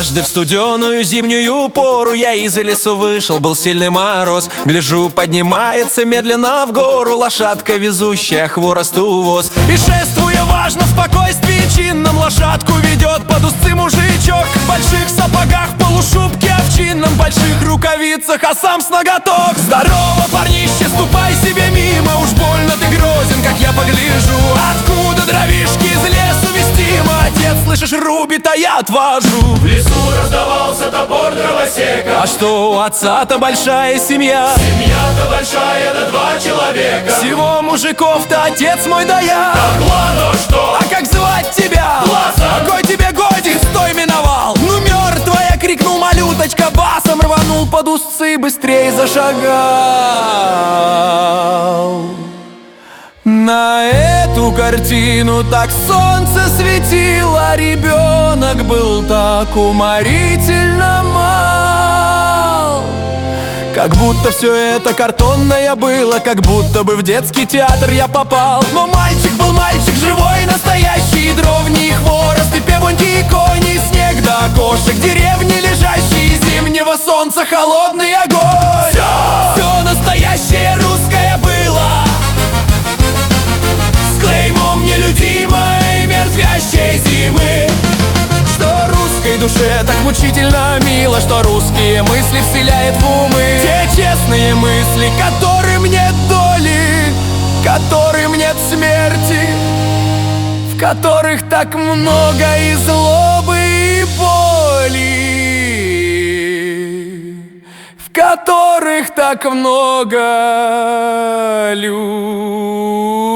Однажды в студеную зимнюю пору я из лесу вышел, был сильный мороз. Гляжу, поднимается медленно в гору лошадка, везущая хворосту воз. И шествуя важно в спокойствии чинном, лошадку ведет под узцы мужичок в больших сапогах, в полушубке овчинном, больших рукавицах, а сам с ноготок. Здорово, парнище, ступай себе мимо, уж больно ты грозен, как я погляжу. Откуда дровишки из лесу вестимо? Отец, слышишь, рубит, а я отвожу. В лесу раздавался топор дровосека. А что у отца-то большая семья? Семья-то большая, да 2 человека. Всего мужиков-то отец мой да я. Так ладно, что? А как звать тебя? Лазар. Какой тебе годик, стой, миновал? Ну мертвая, крикнул малюточка басом, рванул под узцы, быстрей зашагал. На эту картину так солнце светило, ребенок был так уморительно мал. Как будто все это картонное было, как будто бы в детский театр я попал. Но мальчик был мальчик живой, настоящий, и дровни, и хворост, и певуньки, и кони, и снег до окошек деревни лежащий, и зимнего солнца холодный огонь. Все настоящее русское было, с клеймом нелюдимой мертвящей зимы. Что русской душе так мучительно мило, что русские мысли вселяет в умы. Те честные мысли, которым нет доли, которым нет смерти, в которых так много и злобы, и боли, в которых так много любви.